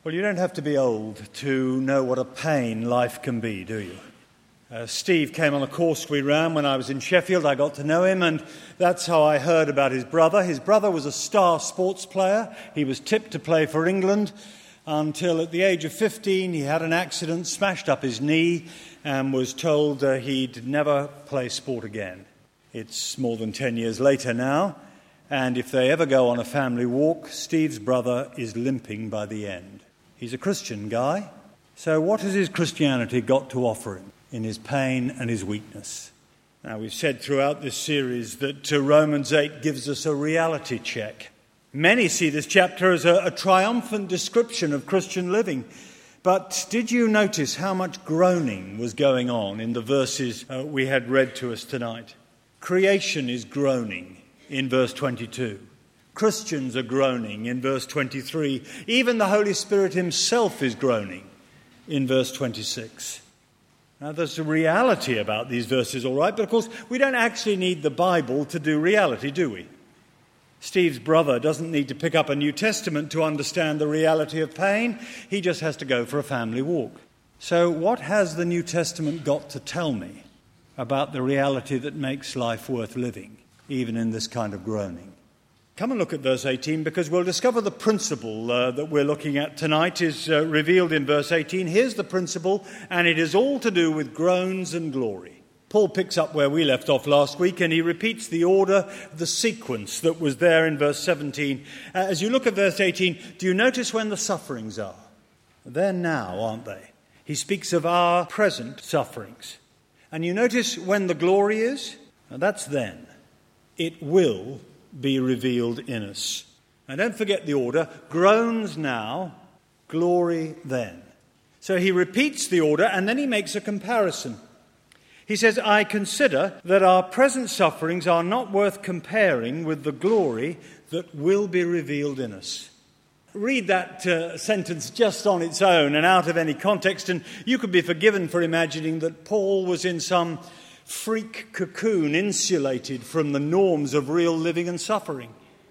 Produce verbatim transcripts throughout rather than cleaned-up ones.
Well, you don't have to be old to know what a pain life can be, do you? Uh, Steve came on a course we ran when I was in Sheffield. I got to know him, and that's how I heard about his brother. His brother was a star sports player. He was tipped to play for England until at the age of fifteen he had an accident, smashed up his knee, and was told uh, he'd never play sport again. It's more than ten years later now, and if they ever go on a family walk, Steve's brother is limping by the end. He's a Christian guy, so what has his Christianity got to offer him in his pain and his weakness? Now, we've said throughout this series that uh, Romans eight gives us a reality check. Many see this chapter as a, a triumphant description of Christian living. But did you notice how much groaning was going on in the verses uh, we had read to us tonight? Creation is groaning in verse twenty-two. Christians are groaning in verse twenty-three. Even the Holy Spirit himself is groaning in verse twenty-six. Now, there's a reality about these verses, all right, but of course, we don't actually need the Bible to do reality, do we? Steve's brother doesn't need to pick up a New Testament to understand the reality of pain. He just has to go for a family walk. So what has the New Testament got to tell me about the reality that makes life worth living, even in this kind of groaning? Come and look at verse eighteen, because we'll discover the principle uh, that we're looking at tonight is uh, revealed in verse eighteen. Here's the principle, and it is all to do with groans and glory. Paul picks up where we left off last week, and he repeats the order, the sequence that was there in verse seventeen. Uh, as you look at verse eighteen, do you notice when the sufferings are? They're now, aren't they? He speaks of our present sufferings. And you notice when the glory is? Now, that's then. It will be revealed in us. And don't forget the order. Groans now, glory then. So he repeats the order, and then he makes a comparison. He says, I consider that our present sufferings are not worth comparing with the glory that will be revealed in us. Read that uh, sentence just on its own and out of any context, and you could be forgiven for imagining that Paul was in some freak cocoon insulated from the norms of real living and suffering,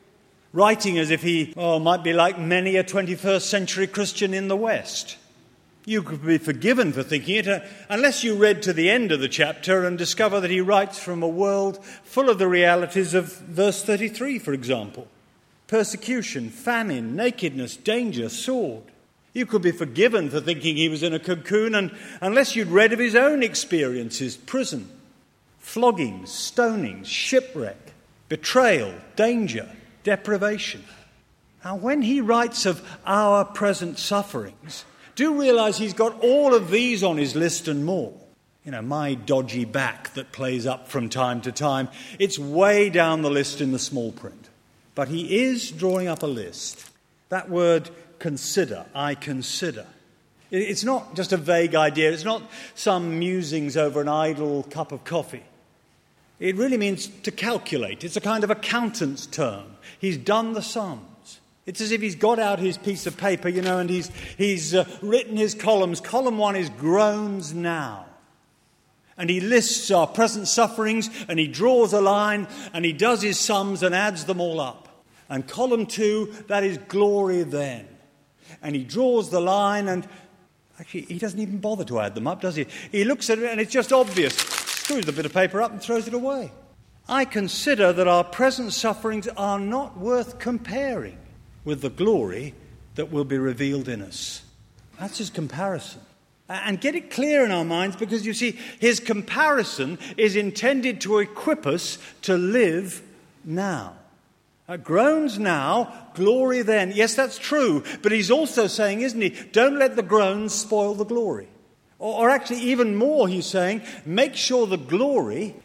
writing as if he oh, might be like many a twenty-first century Christian in the West. You could be forgiven for thinking it, uh, unless you read to the end of the chapter and discover that he writes from a world full of the realities of verse thirty-three, for example. Persecution, famine, nakedness, danger, sword. You could be forgiven for thinking he was in a cocoon, and unless you'd read of his own experiences, prison, floggings, stonings, shipwreck, betrayal, danger, deprivation. Now, when he writes of our present sufferings, do realize he's got all of these on his list and more. You know, my dodgy back that plays up from time to time, it's way down the list in the small print. But he is drawing up a list. That word consider, I consider. It's not just a vague idea. It's not some musings over an idle cup of coffee. It really means to calculate. It's a kind of accountant's term. He's done the sums. It's as if he's got out his piece of paper, you know, and he's, he's uh, written his columns. Column one is groans now. And he lists our present sufferings, and he draws a line, and he does his sums and adds them all up. And column two, that is glory then. And he draws the line, and actually he doesn't even bother to add them up, does he? He looks at it, and it's just obvious. Screws the bit of paper up and throws it away. I consider that our present sufferings are not worth comparing with the glory that will be revealed in us. That's his comparison. And get it clear in our minds, because you see, his comparison is intended to equip us to live now. Uh, groans now, glory then. Yes, that's true, but he's also saying, isn't he, don't let the groans spoil the glory. Or, or actually, even more, he's saying, make sure the glory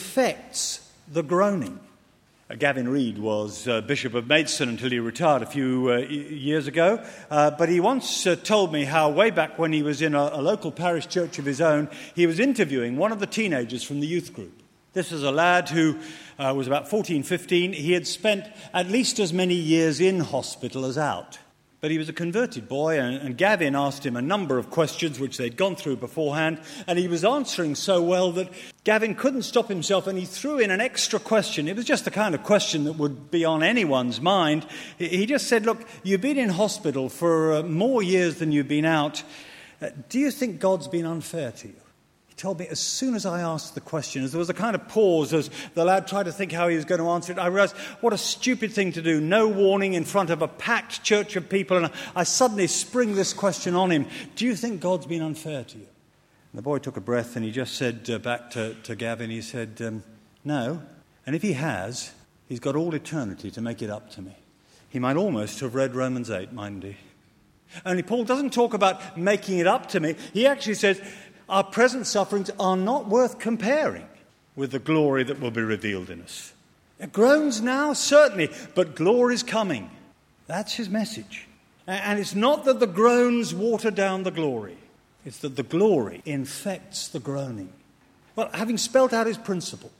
infects the groaning. Uh, Gavin Reed was uh, Bishop of Maidstone until he retired a few uh, years ago, uh, but he once uh, told me how way back when he was in a, a local parish church of his own, he was interviewing one of the teenagers from the youth group. This was a lad who uh, was about fourteen, fifteen. He had spent at least as many years in hospital as out. But he was a converted boy, and, and Gavin asked him a number of questions which they'd gone through beforehand, and he was answering so well that Gavin couldn't stop himself, and he threw in an extra question. It was just the kind of question that would be on anyone's mind. He just said, look, you've been in hospital for uh, more years than you've been out. Uh, do you think God's been unfair to you? Told me as soon as I asked the question, as there was a kind of pause as the lad tried to think how he was going to answer it, I realised what a stupid thing to do. No warning in front of a packed church of people, and I suddenly spring this question on him. Do you think God's been unfair to you? And the boy took a breath and he just said uh, back to, to Gavin, he said, um, no. And if he has, he's got all eternity to make it up to me. He might almost have read Romans eight, mightn't he? Only Paul doesn't talk about making it up to me. He actually says, our present sufferings are not worth comparing with the glory that will be revealed in us. It groans now, certainly, but glory's coming. That's his message. And it's not that the groans water down the glory. It's that the glory infects the groaning. Well, having spelt out his principle,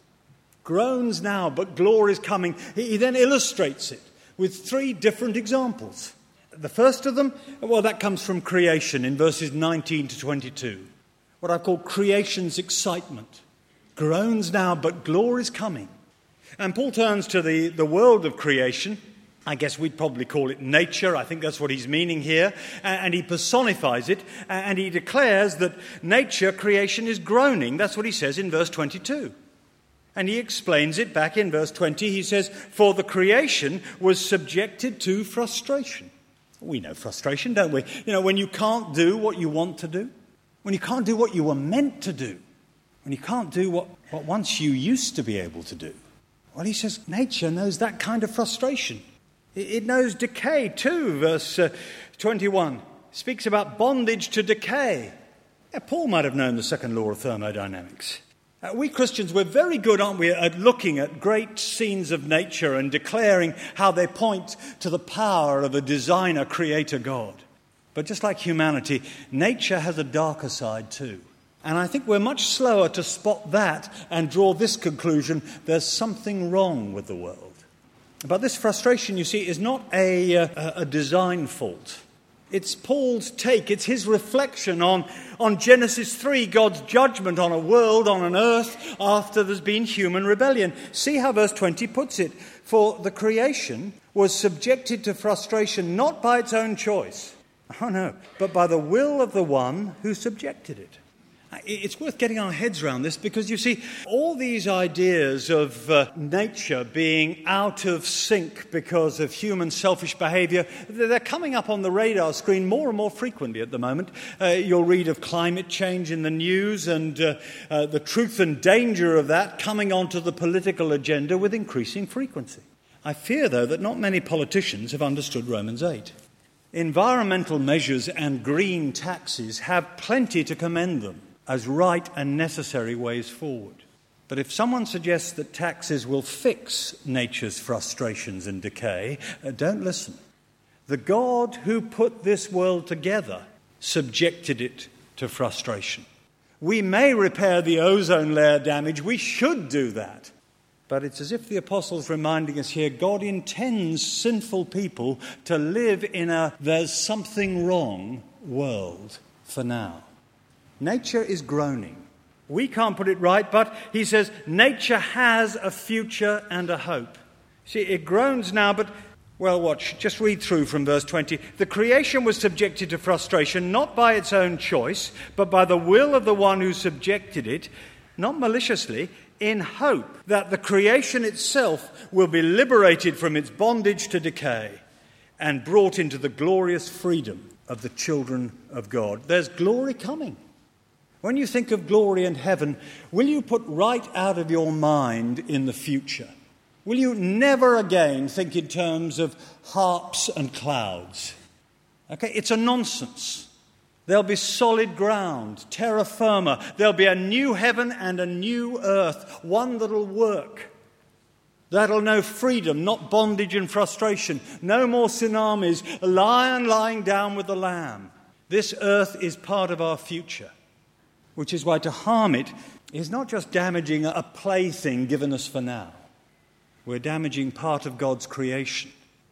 groans now, but glory's coming, he then illustrates it with three different examples. The first of them, well, that comes from creation in verses nineteen to twenty-two. What I call creation's excitement. Groans now, but glory's coming. And Paul turns to the, the world of creation. I guess we'd probably call it nature. I think that's what he's meaning here. And he personifies it. And he declares that nature, creation, is groaning. That's what he says in verse twenty-two. And he explains it back in verse twenty. He says, for the creation was subjected to frustration. We know frustration, don't we? You know, when you can't do what you want to do. When you can't do what you were meant to do. When you can't do what, what once you used to be able to do. Well, he says nature knows that kind of frustration. It, it knows decay too. Verse uh, twenty-one speaks about bondage to decay. Yeah, Paul might have known the second law of thermodynamics. Uh, we Christians, we're very good, aren't we, at looking at great scenes of nature and declaring how they point to the power of a designer, creator God. But just like humanity, nature has a darker side too. And I think we're much slower to spot that and draw this conclusion: there's something wrong with the world. But this frustration, you see, is not a, a, a design fault. It's Paul's take, it's his reflection on, on Genesis three, God's judgment on a world, on an earth, after there's been human rebellion. See how verse twenty puts it. For the creation was subjected to frustration not by its own choice, oh no, but by the will of the one who subjected it. It's worth getting our heads around this because, you see, all these ideas of uh, nature being out of sync because of human selfish behaviour, they're coming up on the radar screen more and more frequently at the moment. Uh, you'll read of climate change in the news and uh, uh, the truth and danger of that coming onto the political agenda with increasing frequency. I fear, though, that not many politicians have understood Romans eight. Environmental measures and green taxes have plenty to commend them as right and necessary ways forward. But if someone suggests that taxes will fix nature's frustrations and decay, uh, don't listen. The God who put this world together subjected it to frustration. We may repair the ozone layer damage, we should do that. But it's as if the apostle's reminding us here, God intends sinful people to live in a there's something wrong world for now. Nature is groaning. We can't put it right, but he says nature has a future and a hope. See, it groans now, but, well, watch, just read through from verse twenty. The creation was subjected to frustration, not by its own choice, but by the will of the one who subjected it, not maliciously, in hope that the creation itself will be liberated from its bondage to decay and brought into the glorious freedom of the children of God. There's glory coming. When you think of glory and heaven, will you put right out of your mind in the future? Will you never again think in terms of harps and clouds? Okay, it's a nonsense. There'll be solid ground, terra firma. There'll be a new heaven and a new earth, one that'll work. That'll know freedom, not bondage and frustration. No more tsunamis, a lion lying down with the lamb. This earth is part of our future. Which is why to harm it is not just damaging a plaything given us for now. We're damaging part of God's creation.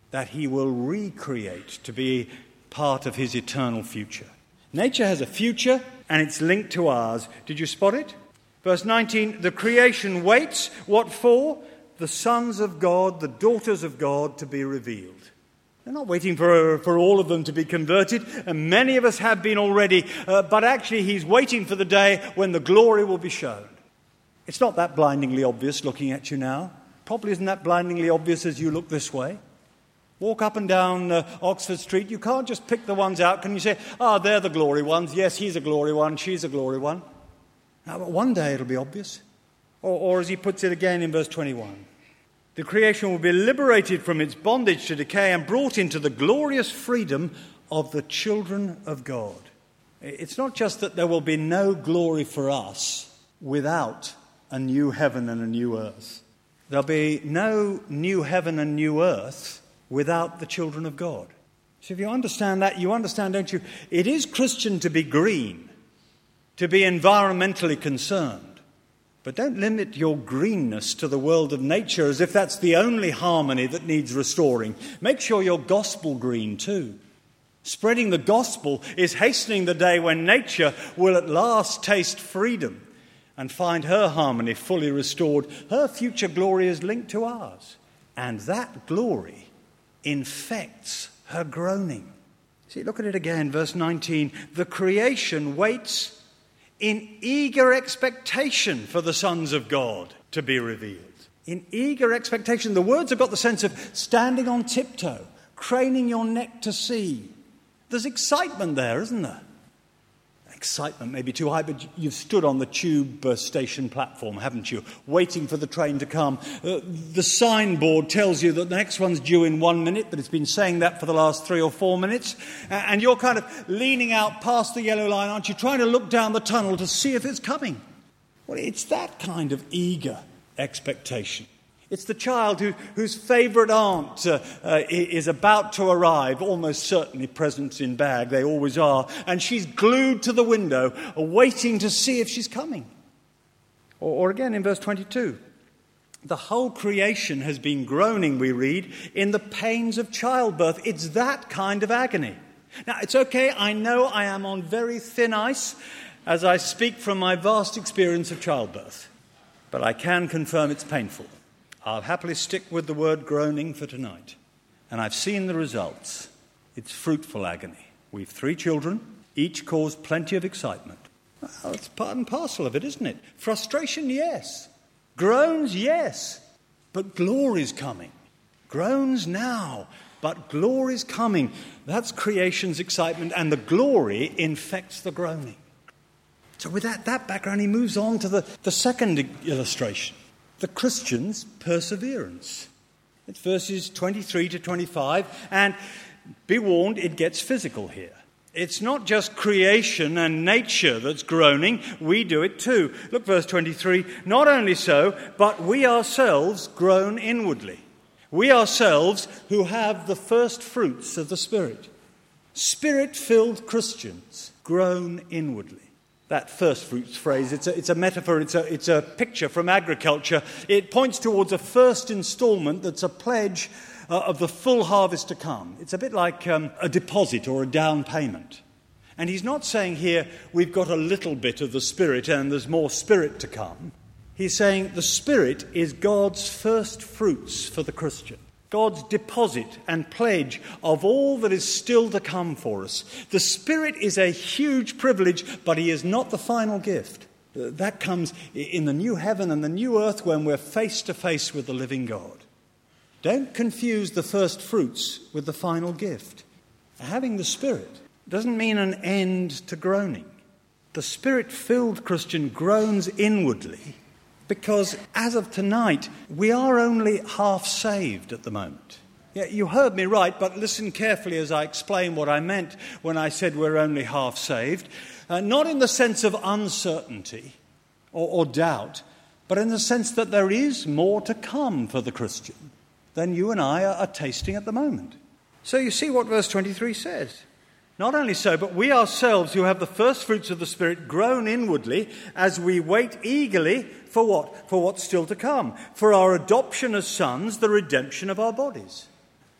that he will recreate to be part of his eternal future. Nature has a future, and it's linked to ours. Did you spot it? Verse nineteen, the creation waits. What for? The sons of God, the daughters of God to be revealed. They're not waiting for, for all of them to be converted, and many of us have been already, uh, but actually he's waiting for the day when the glory will be shown. It's not that blindingly obvious looking at you now. Probably isn't that blindingly obvious as you look this way. Walk up and down uh, Oxford Street. You can't just pick the ones out. Can you say, ah, oh, they're the glory ones. Yes, he's a glory one. She's a glory one. Now, but one day it'll be obvious. Or, or as he puts it again in verse twenty-one, the creation will be liberated from its bondage to decay and brought into the glorious freedom of the children of God. It's not just that there will be no glory for us without a new heaven and a new earth. There'll be no new heaven and new earth without the children of God. So if you understand that, you understand, don't you? It is Christian to be green, to be environmentally concerned. But don't limit your greenness to the world of nature as if that's the only harmony that needs restoring. Make sure you're gospel green too. Spreading the gospel is hastening the day when nature will at last taste freedom and find her harmony fully restored. Her future glory is linked to ours. And that glory infects her groaning. See, look at it again, verse nineteen. The creation waits in eager expectation for the sons of God to be revealed. In eager expectation. The words have got the sense of standing on tiptoe, craning your neck to see. There's excitement there, isn't there? Excitement may be too high, but you've stood on the tube uh, station platform, haven't you, waiting for the train to come. Uh, the signboard tells you that the next one's due in one minute, but it's been saying that for the last three or four minutes. Uh, and you're kind of leaning out past the yellow line, aren't you, trying to look down the tunnel to see if it's coming. Well, it's that kind of eager expectation. It's the child who, whose favourite aunt uh, uh, is about to arrive, almost certainly presents in bag, they always are, and she's glued to the window, waiting to see if she's coming. Or, or again in verse twenty-two, the whole creation has been groaning, we read, in the pains of childbirth. It's that kind of agony. Now, it's okay, I know I am on very thin ice as I speak from my vast experience of childbirth, but I can confirm it's painful. I'll happily stick with the word groaning for tonight. And I've seen the results. It's fruitful agony. We've three children, each cause plenty of excitement. Well, it's part and parcel of it, isn't it? Frustration, yes. Groans, yes. But glory's coming. Groans now, but glory's coming. That's creation's excitement, and the glory infects the groaning. So with that, that background, he moves on to the, the second illustration. The Christian's perseverance. It's verses twenty-three to twenty-five, and be warned, it gets physical here. It's not just creation and nature that's groaning, we do it too. Look, verse twenty-three, not only so, but we ourselves groan inwardly. We ourselves who have the first fruits of the Spirit. Spirit-filled Christians groan inwardly. That first fruits phrase, it's a, it's a metaphor, it's a, it's a picture from agriculture. It points towards a first instalment that's a pledge uh, of the full harvest to come. It's a bit like um, a deposit or a down payment. And he's not saying here we've got a little bit of the Spirit and there's more Spirit to come. He's saying the Spirit is God's first fruits for the Christian. God's deposit and pledge of all that is still to come for us. The Spirit is a huge privilege, but he is not the final gift. That comes in the new heaven and the new earth when we're face to face with the living God. Don't confuse the first fruits with the final gift. Having the Spirit doesn't mean an end to groaning. The Spirit-filled Christian groans inwardly, because as of tonight, we are only half saved at the moment. Yeah, you heard me right, but listen carefully as I explain what I meant when I said we're only half saved. Uh, not in the sense of uncertainty or, or doubt, but in the sense that there is more to come for the Christian than you and I are, are tasting at the moment. So you see what verse twenty-three says. Not only so, but we ourselves who have the first fruits of the Spirit groan inwardly as we wait eagerly for what? For what's still to come. For our adoption as sons, the redemption of our bodies.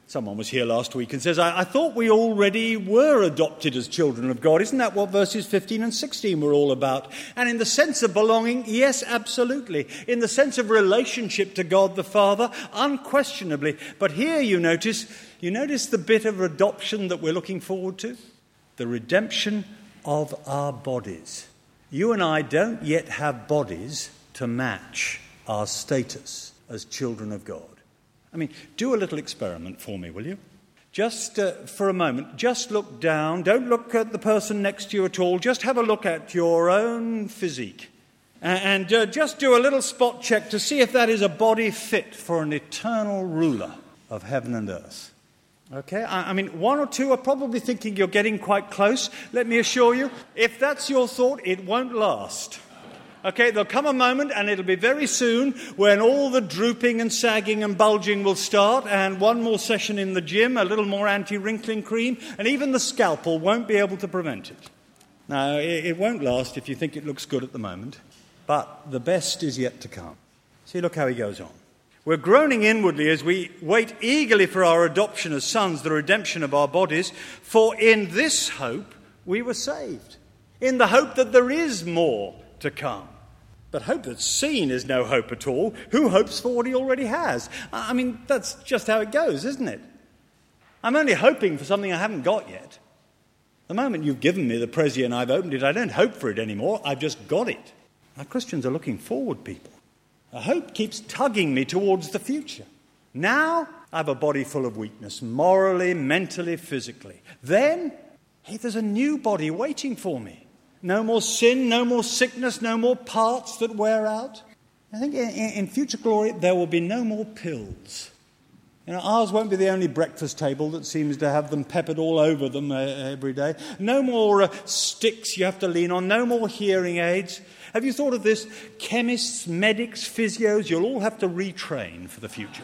Someone was here last week and says, I, I thought we already were adopted as children of God. Isn't that what verses fifteen and sixteen were all about? And in the sense of belonging, yes, absolutely. In the sense of relationship to God the Father, unquestionably. But here you notice, you notice the bit of adoption that we're looking forward to? The redemption of our bodies. You and I don't yet have bodies to match our status as children of God. I mean, do a little experiment for me, will you? Just uh, for a moment, just look down. Don't look at the person next to you at all. Just have a look at your own physique. And uh, just do a little spot check to see if that is a body fit for an eternal ruler of heaven and earth. Okay? I, I mean, one or two are probably thinking you're getting quite close. Let me assure you, if that's your thought, it won't last. Okay, there'll come a moment, and it'll be very soon, when all the drooping and sagging and bulging will start, and one more session in the gym, a little more anti-wrinkling cream, and even the scalpel won't be able to prevent it. Now, it, it won't last if you think it looks good at the moment, but the best is yet to come. See, look how he goes on. We're groaning inwardly as we wait eagerly for our adoption as sons, the redemption of our bodies, for in this hope we were saved, in the hope that there is more to come. But hope that's seen is no hope at all. Who hopes for what he already has? I mean, that's just how it goes, isn't it? I'm only hoping for something I haven't got yet. The moment you've given me the Prezi and I've opened it, I don't hope for it anymore. I've just got it. Now, Christians are looking forward, people. A hope keeps tugging me towards the future. Now, I have a body full of weakness, morally, mentally, physically. Then, hey, there's a new body waiting for me. No more sin, no more sickness, no more parts that wear out. I think in, in future glory there will be no more pills. You know, ours won't be the only breakfast table that seems to have them peppered all over them uh, every day. No more uh, sticks you have to lean on, no more hearing aids. Have you thought of this? Chemists, medics, physios, you'll all have to retrain for the future.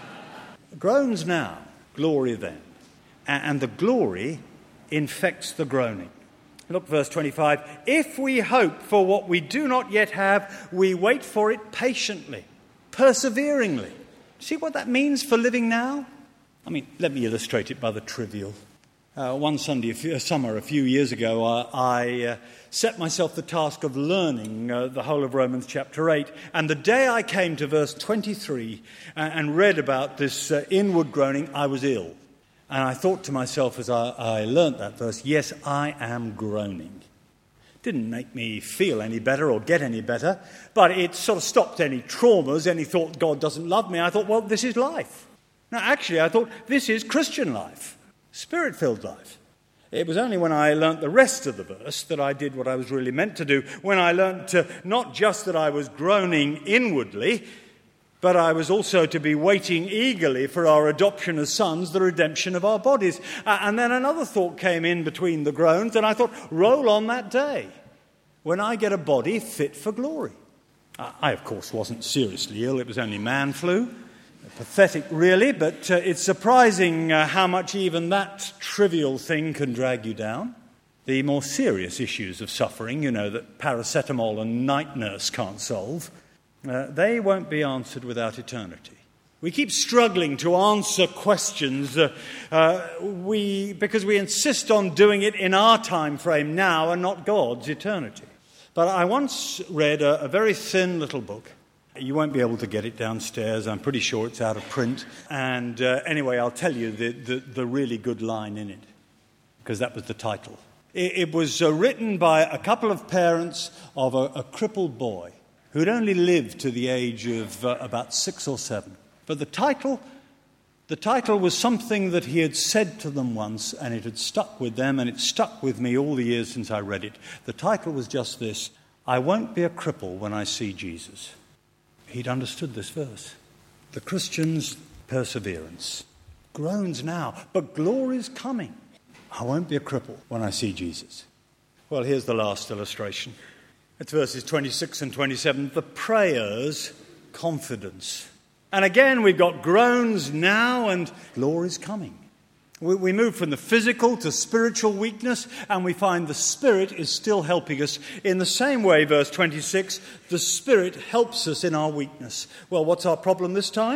Groans now, glory then. And the glory infects the groaning. Look, verse twenty-five. If we hope for what we do not yet have, we wait for it patiently, perseveringly. See what that means for living now? I mean, let me illustrate it by the trivial. Uh, one Sunday, a few, summer, a few years ago, uh, I uh, set myself the task of learning uh, the whole of Romans chapter eight. And the day I came to verse twenty-three uh, and read about this uh, inward groaning, I was ill. And I thought to myself as I, I learnt that verse, yes, I am groaning. Didn't make me feel any better or get any better, but it sort of stopped any traumas, any thought God doesn't love me. I thought, well, this is life. Now, actually, I thought, this is Christian life, Spirit-filled life. It was only when I learnt the rest of the verse that I did what I was really meant to do, when I learnt to, not just that I was groaning inwardly, but I was also to be waiting eagerly for our adoption as sons, the redemption of our bodies. Uh, and then another thought came in between the groans, and I thought, roll on that day when I get a body fit for glory. Uh, I, of course, wasn't seriously ill. It was only man flu. Pathetic, really, but uh, it's surprising uh, how much even that trivial thing can drag you down. The more serious issues of suffering, you know, that paracetamol and night nurse can't solve, Uh, they won't be answered without eternity. We keep struggling to answer questions uh, uh, we, because we insist on doing it in our time frame now and not God's eternity. But I once read a, a very thin little book. You won't be able to get it downstairs. I'm pretty sure it's out of print. And uh, anyway, I'll tell you the, the, the really good line in it, because that was the title. It, it was uh, written by a couple of parents of a, a crippled boy who'd only lived to the age of uh, about six or seven. But the title, the title was something that he had said to them once, and it had stuck with them, and it stuck with me all the years since I read it. The title was just this: I won't be a cripple when I see Jesus. He'd understood this verse. The Christian's perseverance. Groans now, but glory's coming. I won't be a cripple when I see Jesus. Well, here's the last illustration. It's verses twenty-six and twenty-seven, the prayer's confidence. And again, we've got groans now and glory's coming. We, we move from the physical to spiritual weakness, and we find the Spirit is still helping us. In the same way, verse twenty-six, the Spirit helps us in our weakness. Well, what's our problem this time?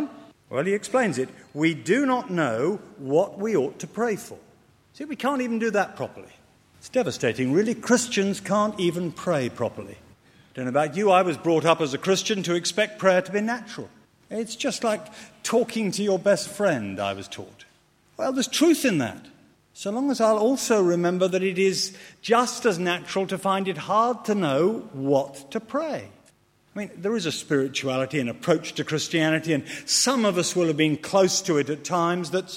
Well, he explains it. We do not know what we ought to pray for. See, we can't even do that properly. It's devastating, really. Christians can't even pray properly. I don't know about you, I was brought up as a Christian to expect prayer to be natural. It's just like talking to your best friend, I was taught. Well, there's truth in that, so long as I'll also remember that it is just as natural to find it hard to know what to pray. I mean, there is a spirituality and approach to Christianity, and some of us will have been close to it at times that's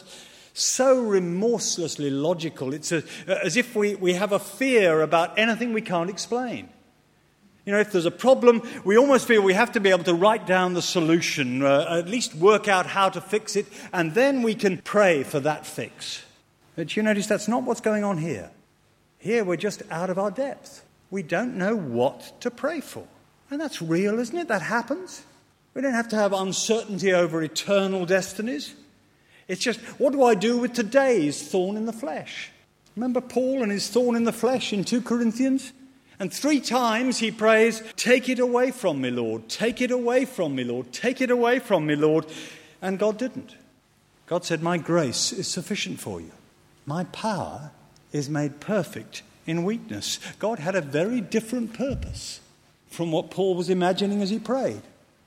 so remorselessly logical. It's a, as if we, we have a fear about anything we can't explain. You know, if there's a problem, we almost feel we have to be able to write down the solution, uh, at least work out how to fix it, and then we can pray for that fix. But you notice that's not what's going on here. Here we're just out of our depth. We don't know what to pray for. And that's real, isn't it? That happens. We don't have to have uncertainty over eternal destinies. It's just, what do I do with today's thorn in the flesh? Remember Paul and his thorn in the flesh in two Corinthians? And three times he prays, take it away from me, Lord. Take it away from me, Lord. Take it away from me, Lord. And God didn't. God said, my grace is sufficient for you. My power is made perfect in weakness. God had a very different purpose from what Paul was imagining as he prayed.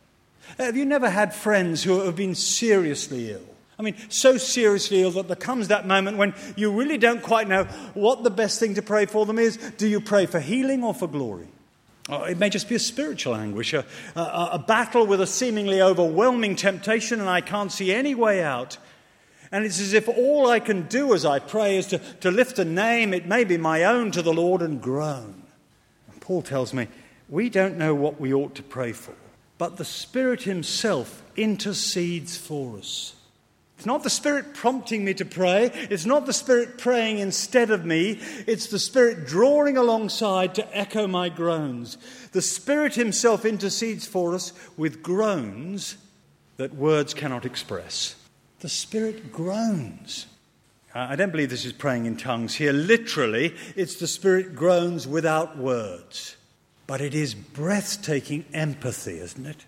Have you never had friends who have been seriously ill? I mean, so seriously ill that there comes that moment when you really don't quite know what the best thing to pray for them is. Do you pray for healing or for glory? Or it may just be a spiritual anguish, a, a, a battle with a seemingly overwhelming temptation, and I can't see any way out. And it's as if all I can do as I pray is to, to lift a name, it may be my own, to the Lord and groan. And Paul tells me, we don't know what we ought to pray for, but the Spirit himself intercedes for us. It's not the Spirit prompting me to pray. It's not the Spirit praying instead of me. It's the Spirit drawing alongside to echo my groans. The Spirit himself intercedes for us with groans that words cannot express. The Spirit groans. I don't believe this is praying in tongues here. Literally, it's the Spirit groans without words. But it is breathtaking empathy, isn't it?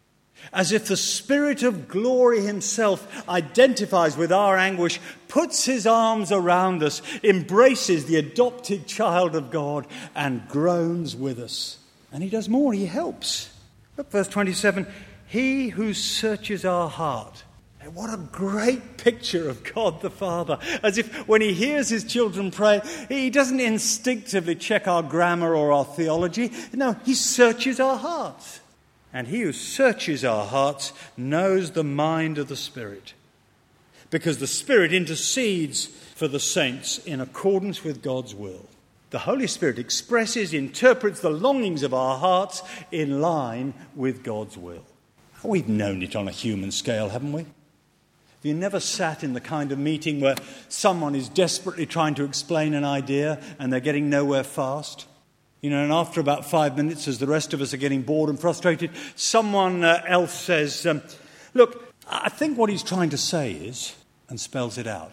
As if the Spirit of glory himself identifies with our anguish, puts his arms around us, embraces the adopted child of God, and groans with us. And he does more, he helps. Look, verse twenty-seven, he who searches our heart. What a great picture of God the Father. As if when he hears his children pray, he doesn't instinctively check our grammar or our theology. No, he searches our hearts. And he who searches our hearts knows the mind of the Spirit, because the Spirit intercedes for the saints in accordance with God's will. The Holy Spirit expresses, interprets the longings of our hearts in line with God's will. We've known it on a human scale, haven't we? Have you never sat in the kind of meeting where someone is desperately trying to explain an idea and they're getting nowhere fast? You know, and after about five minutes, as the rest of us are getting bored and frustrated, someone uh, else says, um, look, I think what he's trying to say is, and spells it out.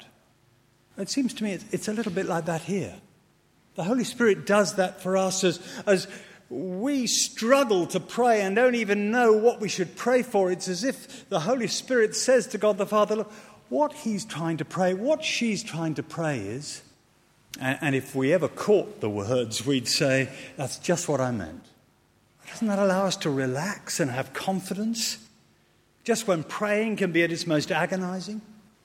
It seems to me it's, it's a little bit like that here. The Holy Spirit does that for us as, as we struggle to pray and don't even know what we should pray for. It's as if the Holy Spirit says to God the Father, look, what he's trying to pray, what she's trying to pray is, and if we ever caught the words, we'd say, that's just what I meant. Doesn't that allow us to relax and have confidence? Just when praying can be at its most agonizing.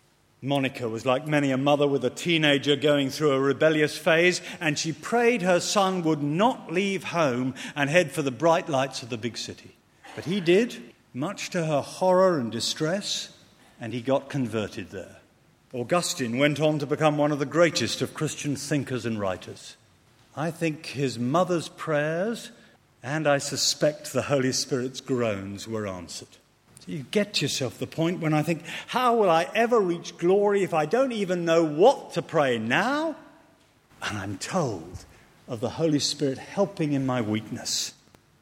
Monica was like many a mother with a teenager going through a rebellious phase, and she prayed her son would not leave home and head for the bright lights of the big city. But he did, much to her horror and distress, and he got converted there. Augustine went on to become one of the greatest of Christian thinkers and writers. I think his mother's prayers, and I suspect the Holy Spirit's groans, were answered. So you get yourself the point when I think, how will I ever reach glory if I don't even know what to pray now? And I'm told of the Holy Spirit helping in my weakness.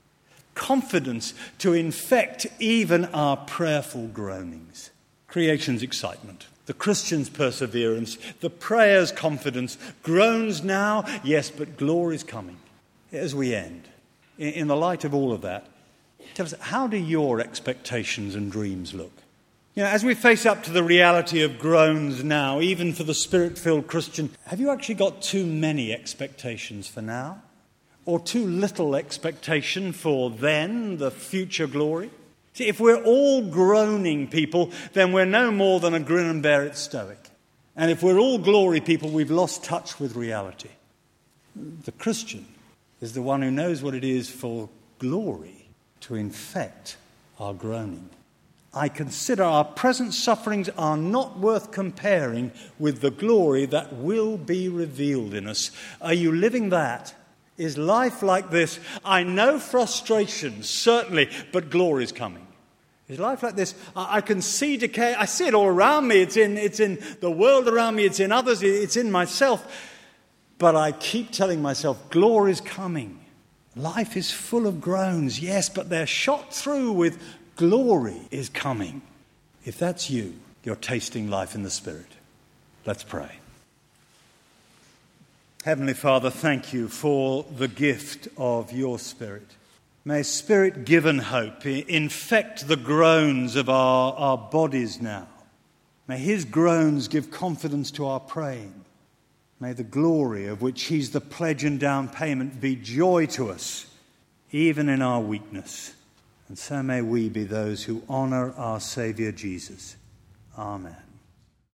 Confidence to infect even our prayerful groanings. Creation's excitement. The Christian's perseverance, the prayer's confidence, groans now, yes, but glory's coming. As we end, in the light of all of that, tell us, how do your expectations and dreams look? You know, as we face up to the reality of groans now, even for the Spirit-filled Christian, have you actually got too many expectations for now? Or too little expectation for then, the future glory? See, if we're all groaning people, then we're no more than a grin and bear it stoic. And if we're all glory people, we've lost touch with reality. The Christian is the one who knows what it is for glory to infect our groaning. I consider our present sufferings are not worth comparing with the glory that will be revealed in us. Are you living that? Is life like this? I know frustration, certainly, but glory is coming. Is life like this? I can see decay. I see it all around me. It's in, it's in the world around me. It's in others. It's in myself. But I keep telling myself, glory is coming. Life is full of groans, yes, but they're shot through with glory is coming. If that's you, you're tasting life in the Spirit. Let's pray. Heavenly Father, thank you for the gift of your Spirit. May Spirit-given hope infect the groans of our, our bodies now. May his groans give confidence to our praying. May the glory of which he's the pledge and down payment be joy to us, even in our weakness. And so may we be those who honour our Saviour Jesus. Amen.